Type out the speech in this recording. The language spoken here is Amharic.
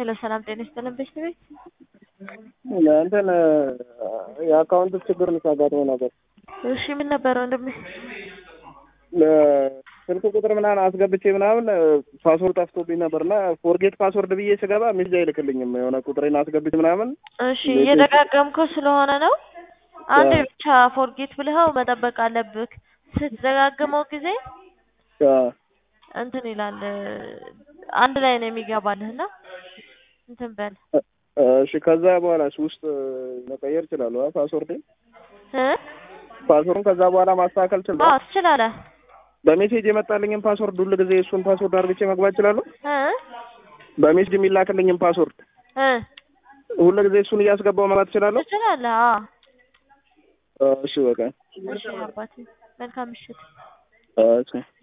ሄሎ ሰላም ጤና ይስጥልን ቤት እንትን የአካውንት ችግር ልታጋጥመው ነበር። እሺ ምን ነበር ወንድሜ? ስልክ ቁጥር ምናምን አስገብቼ ምናምን ፓስወርድ ጠፍቶብኝ ነበርና ፎርጌት ፓስወርድ ብዬ ስገባ ሜሴጅ አይልክልኝም። የሆነ ቁጥሬን አስገብቼ ምናምን እሺ እየደጋገምከው ስለሆነ ነው። አንዴ ብቻ ፎርጌት ብለኸው መጠበቅ አለብህ። ስትደጋግመው ጊዜ እንትን ይላል አንድ ላይ ነው የሚገባልህና እንትን በል። እሺ ከዛ በኋላስ ውስጥ መቀየር እችላለሁ ፓስወርዴን? ፓስወርዱን ከዛ በኋላ ማስተካከል እችላለሁ? አዎ ትችላለህ። በሜሴጅ የመጣልኝን ፓስወርድ ሁሉ ጊዜ እሱን ፓስወርድ አድርጌ መግባት እችላለሁ? በሜሴጅ የሚላክልኝን ፓስወርድ ሁሉ ጊዜ እሱን እያስገባው መግባት እችላለሁ? ትችላለህ። እሺ በቃ እሺ አባቴ መልካም ምሽት። እሺ